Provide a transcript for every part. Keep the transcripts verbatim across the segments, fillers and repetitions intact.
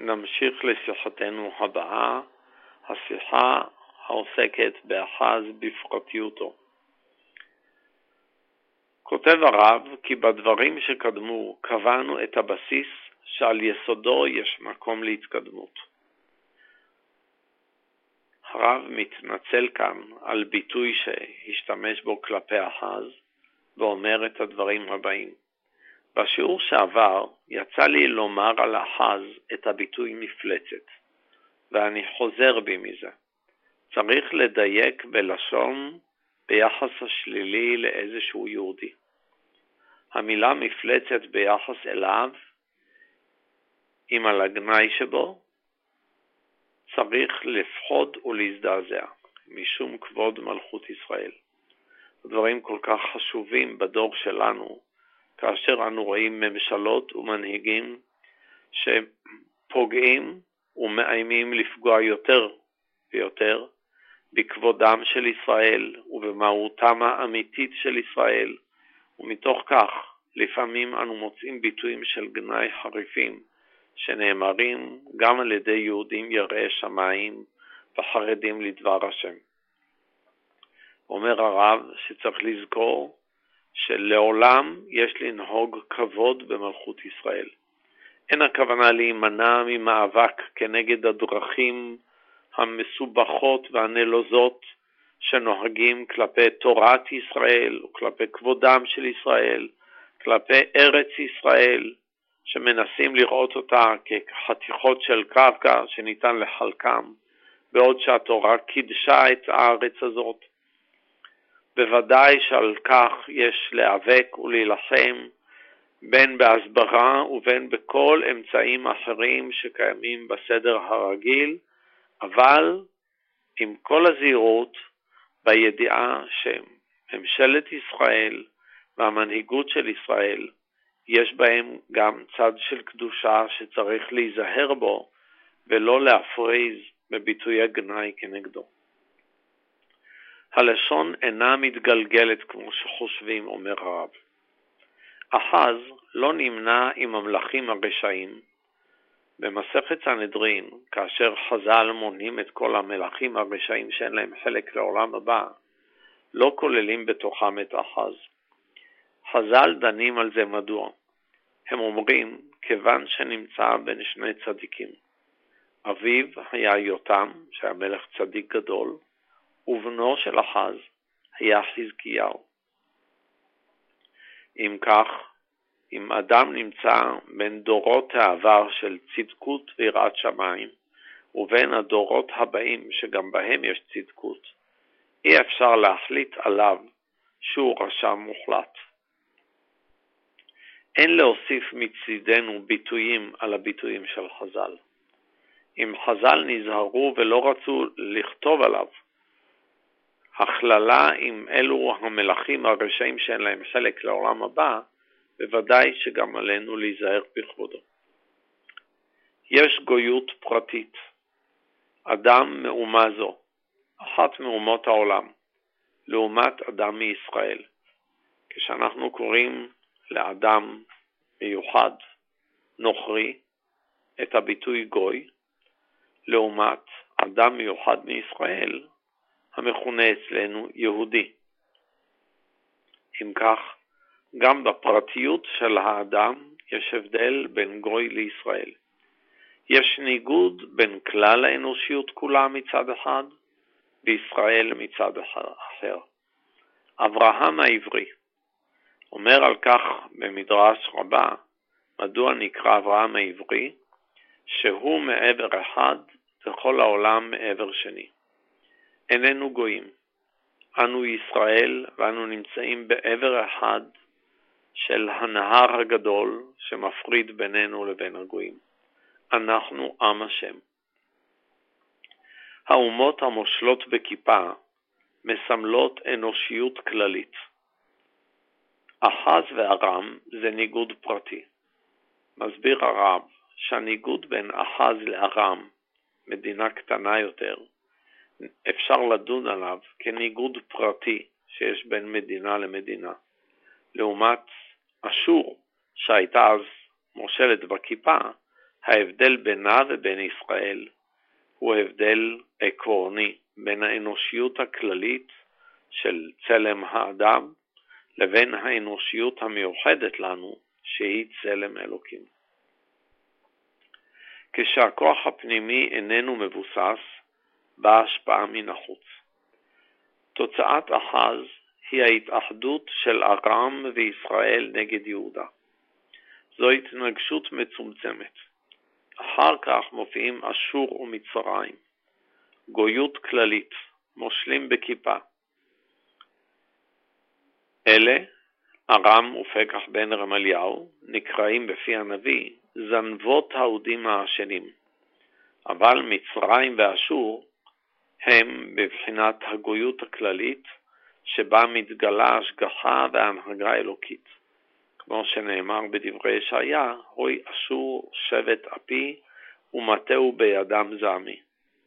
נמשיך לשיחתנו הבאה, השיחה העוסקת באחז בפרטיותו. כותב הרב כי בדברים שקדמו קבענו את הבסיס שעל יסודו יש מקום להתקדמות. הרב מתנצל כאן על ביטוי שהשתמש בו כלפי אחז ואומר את הדברים הבאים. בשיעור שעבר יצא לי לומר על אחז את הביטוי מפלצת, ואני חוזר בי מזה. צריך לדייק בלשון ביחס השלילי לאיזשהו יהודי. המילה מפלצת ביחס אליו, עם על הגנאי שבו, צריך לפחוד ולהזדעזע, משום כבוד מלכות ישראל. הדברים כל כך חשובים בדור שלנו, כאשר אנו רואים ממשלות ומנהיגים שפוגעים ומאיימים לפגוע יותר ויותר בכבודם של ישראל ובמהותם האמיתית של ישראל, ומתוך כך לפעמים אנו מוצאים ביטויים של גנאי חריפים שנאמרים גם על ידי יהודים יראי שמיים וחרדים לדבר השם. אומר הרב שצריך לזכור שלעולם יש לנהוג כבוד במלכות ישראל. אין הכוונה להימנע ממאבק כנגד הדרכים המסובכות והנלוזות שנוהגים כלפי תורת ישראל וכלפי כבודם של ישראל, כלפי ארץ ישראל, שמנסים לראות אותה כחתיכות של קרקע שניתן לחלקם, בעוד שהתורה קידשה את הארץ הזאת. בוודאי שעל כך יש להיאבק ולהילחם, בין בהסברה ובין בכל אמצעים אחרים שקיימים בסדר הרגיל, אבל עם כל הזהירות בידיעה שממשלת ישראל והמנהיגות של ישראל יש בהם גם צד של קדושה שצריך להיזהר בו ולא להפריז בביטויי גנאי כנגדו. הלשון אינה מתגלגלת כמו שחושבים, אומר הרב. אחז לא נמנע עם המלכים הרשעים. במסכת סנהדרין, כאשר חז"ל מונים את כל המלכים הרשעים שאין להם חלק לעולם הבא, לא כוללים בתוכם את אחז. חז"ל דנים על זה מדוע. הם אומרים, כיוון שנמצא בין שני צדיקים. אביו היה יותם, שהיה מלך צדיק גדול, ובנו של אחז היה חזקיהו. אם כך, אם אדם נמצא בין דורות העבר של צדקות ויראת שמיים, ובין הדורות הבאים שגם בהם יש צדקות, אי אפשר להחליט עליו שהוא רשע מוחלט. אין להוסיף מצידנו ביטויים על הביטויים של חז"ל. אם חז"ל נזהרו ולא רצו לכתוב עליו הכללה עם אלו המלכים הרשעים שאין להם חלק לעולם הבא, בוודאי שגם עלינו להיזהר בכבודו. יש גויות פרטית, אדם מאומה זו, אחת מאומות העולם, לעומת אדם מישראל. כשאנחנו קוראים לאדם מיוחד, נוכרי, את הביטוי גוי, לעומת אדם מיוחד מישראל, המכונה אצלנו יהודי. אם כך, גם בפרטיות של האדם יש הבדל בין גוי לישראל. יש ניגוד בין כלל האנושיות כולה מצד אחד, וישראל מצד אחר. אברהם העברי אומר על כך במדרש רבה, מדוע נקרא אברהם העברי, שהוא מעבר אחד וכל העולם מעבר שני. איננו גויים, אנו ישראל ואנו נמצאים בעבר אחד של הנהר הגדול שמפריד בינינו לבין הגויים. אנחנו עם השם. האומות המושלות בכיפה מסמלות אנושיות כללית. אחז וארם זה ניגוד פרטי. מסביר הרב שהניגוד בין אחז לארם, מדינה קטנה יותר, אפשר לדון עליו כניגוד פרטי שיש בין מדינה למדינה. לעומת אשור שהייתה אז מושלת בכיפה, ההבדל בינה ובין ישראל הוא הבדל עקרוני בין האנושיות הכללית של צלם האדם לבין האנושיות המיוחדת לנו שהיא צלם אלוקים. כשהכוח הפנימי איננו מבוסס, באה השפעה מן החוץ. תוצאת אחז היא ההתאחדות של ארם וישראל נגד יהודה. זו התנגשות מצומצמת. אחר כך מופיעים אשור ומצרים, גויות כללית, מושלים בכיפה. אלה, ארם ופקח בן רמליהו, נקראים בפי הנביא זנבות האודים העשנים, אבל מצרים ואשור הם בבחינת הגויות הכללית שבה מתגלה השגחה והנהגה אלוקית. כמו שנאמר בדברי ישעיה, הוי אשור שבט אפי ומטהו בידם זעמי.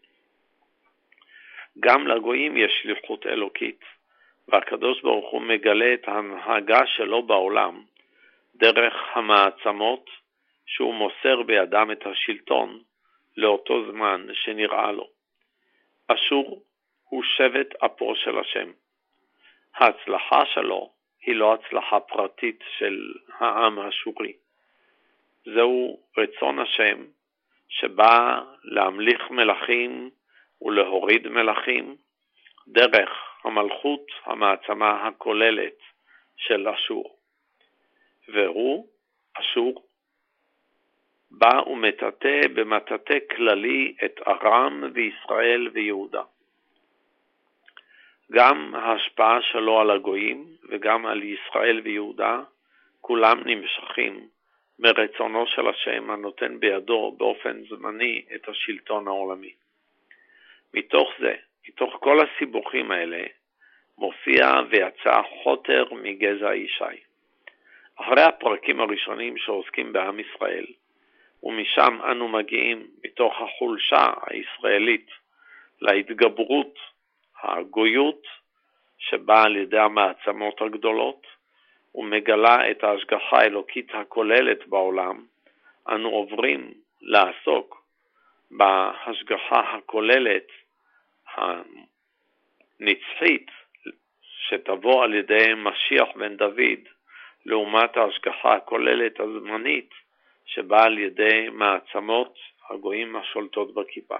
גם לגויים יש שליחות אלוקית, והקדוש ברוך הוא מגלה את ההנהגה שלו בעולם דרך המעצמות שהוא מוסר בידם את השלטון לאותו זמן שנראה לו. אשור הוא שבט אפו של השם. ההצלחה שלו היא לא הצלחה פרטית של העם השורי. זהו רצון השם שבא להמליך מלכים ולהוריד מלכים דרך המלכות המעצמה הכוללת של אשור. והוא, אשור, בא ומטאטא במטאטא כללי את ארם וישראל ויהודה. גם ההשפעה שלו על הגויים וגם על ישראל ויהודה, כולם נמשכים מרצונו של השם הנותן בידו באופן זמני את השלטון העולמי. מתוך זה, מתוך כל הסיבוכים האלה, מופיע ויצא חוטר מגזע ישי. אחרי הפרקים הראשונים שעוסקים בעם ישראל, ומשם אנו מגיעים מתוך החולשה הישראלית להתגברות הגויות שבאה על ידי המעצמות הגדולות ומגלה את ההשגחה האלוקית הכוללת בעולם, אנו עוברים לעסוק בהשגחה הכוללת הנצחית שתבוא על ידי משיח בן דוד, לעומת ההשגחה הכוללת הזמנית שבאה על ידי מעצמות הגויים השולטות בכיפה.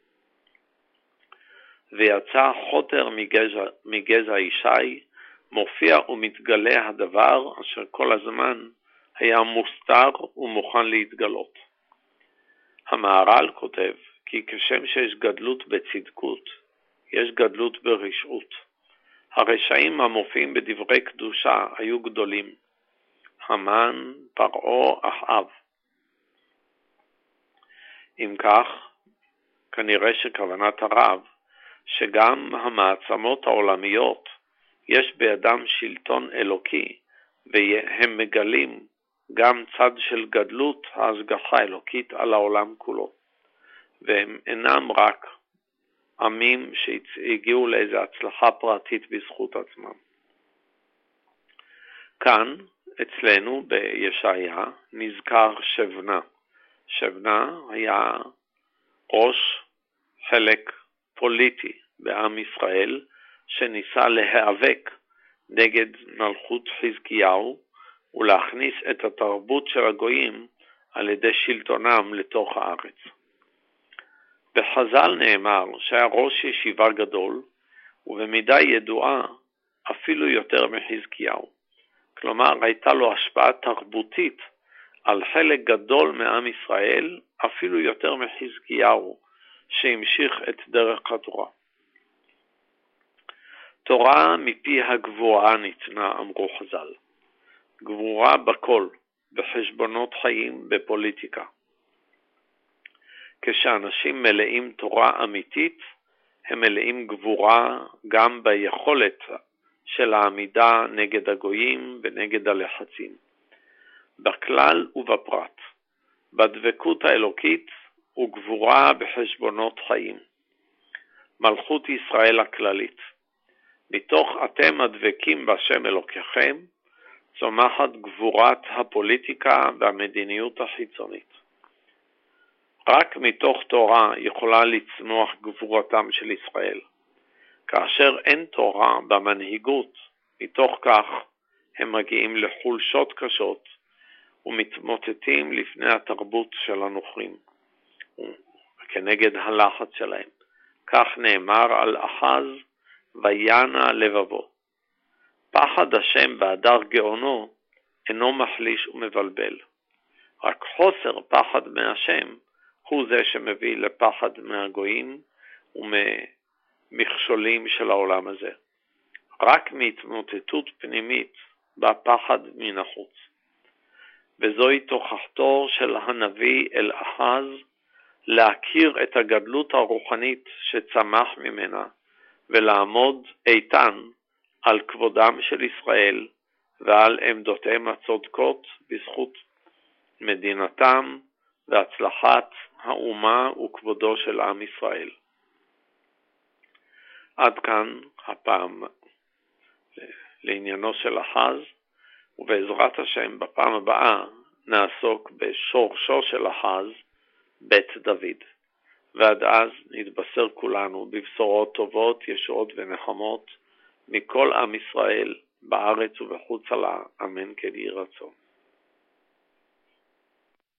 ויצא חוטר מגזע, מגזע ישי, מופיע ומתגלה הדבר אשר כל הזמן היה מוסתר ומוכן להתגלות. המהר"ל כותב כי כשם שיש גדלות בצדקות, יש גדלות ברשעות. הרשעים המופיעים בדברי קדושה היו גדולים, המן, פרעה, אחאב. אם כך, כנראה שכוונת הרב שגם המעצמות העולמיות יש בידם שלטון אלוקי, והם מגלים גם צד של גדלות ההשגחה האלוקית על העולם כולו. והם אינם רק עמים שהגיעו לאיזו הצלחה פרטית בזכות עצמם. כאן, אצלנו בישעיה, נזכר שבנה. שבנה היה ראש חלק פוליטי בעם ישראל, שניסה להיאבק נגד מלכות חזקיהו, ולהכניס את התרבות של הגויים על ידי שלטונם לתוך הארץ. בחז"ל נאמר שהיה ראש ישיבה גדול, ובמידה ידועה אפילו יותר מחזקיהו. כלומר, הייתה לו השפעה תרבותית על חלק גדול מעם ישראל, אפילו יותר מחזקיהו, שהמשיך את דרך התורה. תורה מפי הגבורה ניתנה, אמרו חז"ל. גבורה בכל, בחשבונות חיים, בפוליטיקה. כשאנשים מלאים תורה אמיתית, הם מלאים גבורה גם ביכולת של העמידה נגד הגויים ונגד הלחצים. בכלל ובפרט, בדבקות האלוקית וגבורה בחשבונות חיים. מלכות ישראל הכללית. מתוך אתם הדבקים בשם אלוקיכם, צומחת גבורת הפוליטיקה והמדיניות החיצונית. רק מתוך תורה יכולה לצמוח גבורתם של ישראל. כאשר אין תורה במנהיגות, מתוך כך הם מגיעים לחולשות קשות ומתמוטטים לפני התרבות של הנוכרים, כנגד הלחץ שלהם. כך נאמר על אחז, ויענה לבבו. פחד השם בהדר גאונו אינו מחליש ומבלבל. רק חוסר פחד מהשם הוא זה שמביא לפחד מהגויים וממכשולים של העולם הזה. רק מהתמוטטות פנימית בא פחד מן החוץ. וזוהי תוכחתו של הנביא אל אחז, להכיר את הגדלות הרוחנית שצמח ממנה, ולעמוד איתן על כבודם של ישראל ועל עמדותיהם הצודקות בזכות מדינתם והצלחת האומה וכבודו של עם ישראל. עד כאן הפעם לעניינו של אחז, ובעזרת השם בפעם הבאה נעסוק בשורשו של אחז, בית דוד. ועד אז נתבשר כולנו בבשורות טובות, ישועות ונחמות מכל עם ישראל בארץ ובחוץ לה, אמן כן יהי רצון.